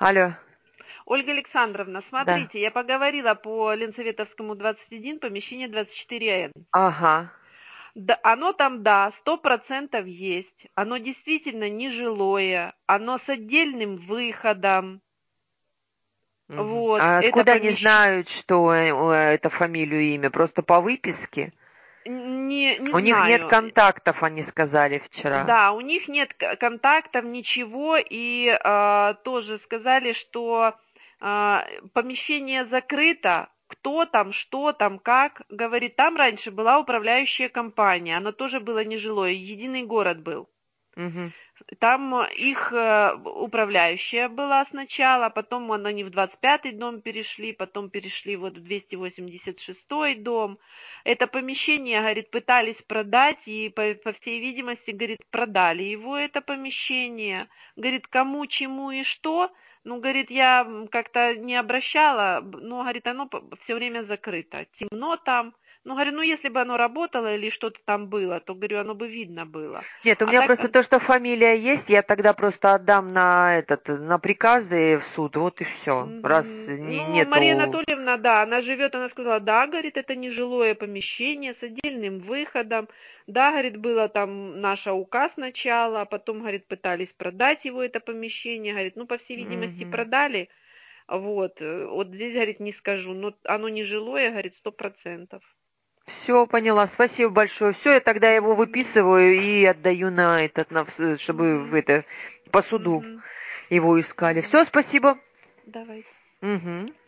Алло, Ольга Александровна, да. смотрите, я поговорила по Ленсоветовскому 21, помещение 24Н. Ага. Да, оно там, да, 100% есть. Оно действительно нежилое. Оно с отдельным выходом. Мгм. Вот, А это откуда они помещение. знают, что это фамилию и имя? Просто по выписке? Не У них нет знаю. контактов, они сказали вчера. Да, у них нет контактов, ничего. И тоже сказали, что помещение закрыто. Кто там, что там, как. Говорит, там раньше была управляющая компания. Оно тоже было нежилое. Единый город был. Мгм. Там их управляющая была сначала, потом они в 25-й дом перешли, потом перешли вот в 286-й дом. Это помещение, говорит, пытались продать, и по всей видимости, говорит, продали его, это помещение. Говорит, кому, чему и что, ну, говорит, я как-то не обращала, но, говорит, оно все время закрыто. Темно там. Ну, говорю, ну, если бы оно работало или что-то там было, то, говорю, оно бы видно было. Нет, у А меня так просто то, что фамилия есть, я тогда просто отдам на приказы в суд, вот и все. Раз Мгм. Ну, Мария нету. Анатольевна, да, она живет, она сказала, да, говорит, это нежилое помещение с отдельным выходом. Да, говорит, было там наша указ сначала, а потом, говорит, пытались продать его, это помещение. Говорит, ну, по всей видимости, Мгм. продали. Вот, вот здесь, говорит, не скажу, но оно нежилое, говорит, 100%. Все, поняла. Спасибо большое. Все, я тогда его Мгм. выписываю и отдаю чтобы в Мгм. это по суду Мгм. его искали. Мгм. Все, спасибо. Давай. Мгм.